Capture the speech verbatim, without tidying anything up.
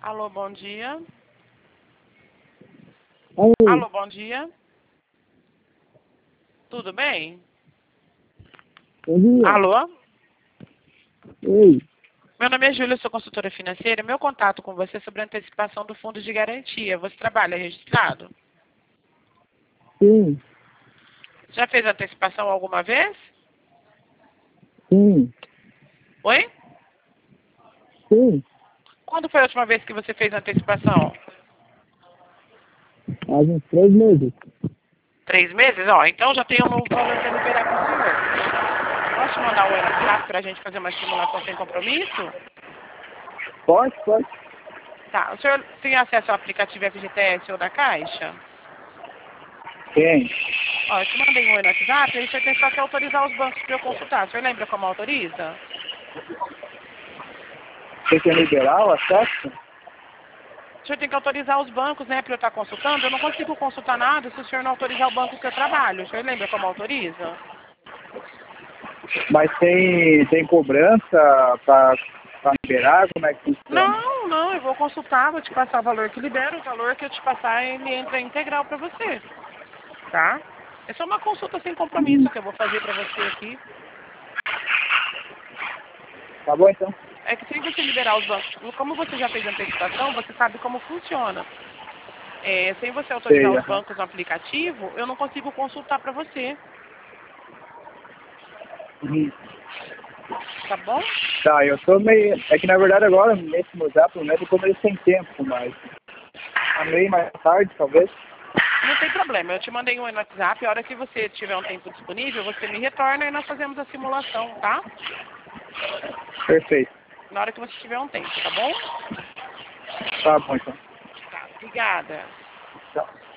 Alô, bom dia. Oi, Alô, bom dia. Tudo bem? bom dia. Alô? Oi, Meu nome é Júlia, sou consultora financeira. Meu contato com você é sobre a antecipação do fundo de garantia. Você trabalha registrado? sim, Já fez antecipação alguma vez? sim, Oi? sim. Quando foi a última vez que você fez antecipação? Faz uns três meses. Três meses? Ó, então já tem um valor para liberar para o senhor. Posso te mandar um WhatsApp para a gente fazer uma simulação sem compromisso? Pode, pode. Tá. O senhor tem acesso ao aplicativo F G T S ou da Caixa? Tem. Ó, eu te mandei um oi no WhatsApp, aí o senhor tem só que autorizar os bancos para eu consultar. O senhor lembra como autoriza? Você quer liberar o acesso? O senhor tem que autorizar os bancos, né, para eu estar consultando. Eu não consigo consultar nada se o senhor não autorizar o banco que eu trabalho. O senhor lembra como autoriza? Mas tem, tem cobrança para liberar? Como é que funciona? Não, não, eu vou consultar, vou te passar o valor que libera, o valor que eu te passar, ele entra integral para você, tá? É só uma consulta sem compromisso que eu vou fazer para você aqui. Tá bom, então? É que sem você liberar os bancos, como você já fez antecipação, você sabe como funciona. É, sem você autorizar Sei, os aham. bancos no aplicativo, eu não consigo consultar para você, Uhum. tá bom? Tá, eu tô meio... É que, na verdade, agora, nesse mudar pro médico, como ele sem tempo, mas... Tá meio mais tarde, talvez. Não tem problema, eu te mandei um no WhatsApp, a hora que você tiver um tempo disponível, você me retorna e nós fazemos a simulação, tá? Perfeito. Na hora que você tiver um tempo, tá bom? Tá bom, então. Tá, obrigada. Tchau.